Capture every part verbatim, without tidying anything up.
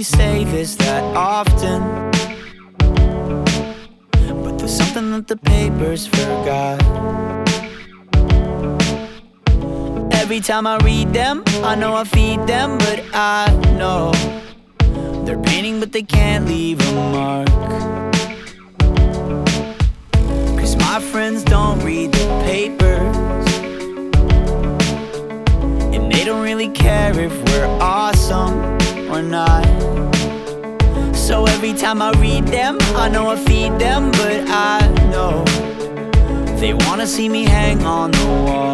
really say this that often, but there's something that the papers forgot. Every time I read them, I know I feed them, but I know they're painting but they can't leave a mark. Cause my friends don't read the papers, and they don't really care if we're awesome or not. So every time I read them, I know I feed them, but I know they wanna see me hang on the wall.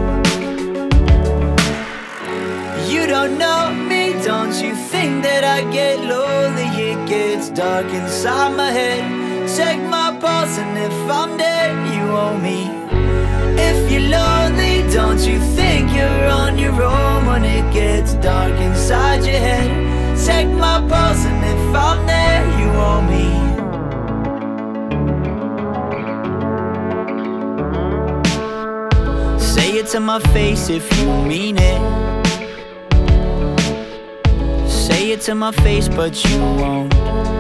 You don't know me, don't you think that I get lonely? It gets dark inside my head. Check my pulse and if I'm dead, you owe me. If you're lonely, don't you think you're on your own when it gets dark inside your head? Check my pulse and if I'm there, you owe me. Say it to my face if you mean it. Say it to my face, but you won't.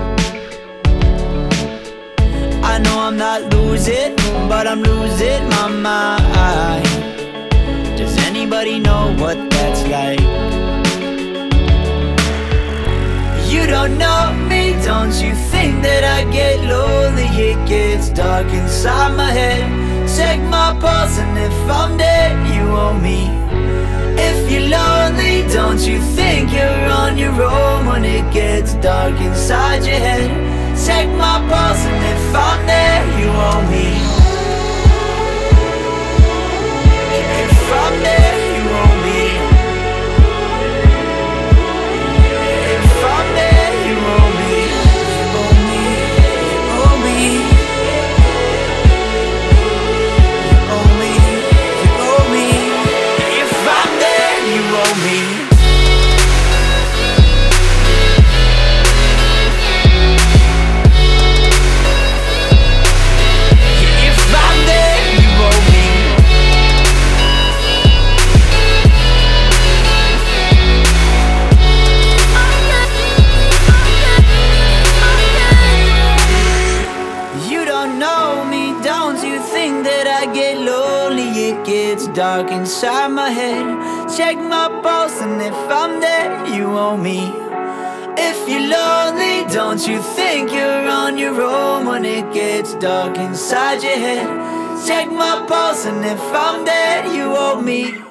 I know I'm not losing, but I'm losing my mind. Does anybody know what that's like? You don't know me, don't you think that I get lonely? It gets dark inside my head. Check my pulse and if I'm dead, you owe me. If you're lonely, don't you think you're on your own when it gets dark inside your head? Check my pulse and if I'm there, you owe me. If I'm there, you owe me. If I'm there, you owe me. You owe me, you owe me. You owe me, you owe me. If I'm there, you owe me. It's dark inside my head. Check my pulse and if I'm there, you owe me. If you're lonely, don't you think you're on your own when it gets dark inside your head? Check my pulse and if I'm there, you owe me.